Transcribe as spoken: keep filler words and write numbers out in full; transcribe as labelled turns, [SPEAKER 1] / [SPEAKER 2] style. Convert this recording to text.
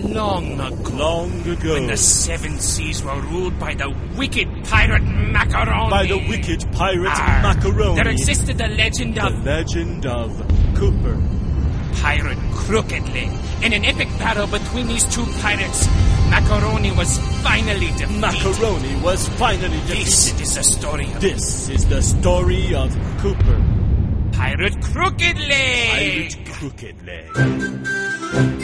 [SPEAKER 1] long ago.
[SPEAKER 2] Long ago.
[SPEAKER 1] When the seven seas were ruled by the wicked pirate Macaroni.
[SPEAKER 2] By the wicked pirate
[SPEAKER 1] Arr,
[SPEAKER 2] Macaroni.
[SPEAKER 1] There existed the legend
[SPEAKER 2] The
[SPEAKER 1] of...
[SPEAKER 2] legend of Cooper.
[SPEAKER 1] Pirate Crooked Leg. In an epic battle between these two pirates, Macaroni was finally defeated.
[SPEAKER 2] Macaroni was finally defeated.
[SPEAKER 1] This is the story of...
[SPEAKER 2] This is the story of Cooper.
[SPEAKER 1] Pirate Crooked Leg.
[SPEAKER 2] Pirate Crooked Leg.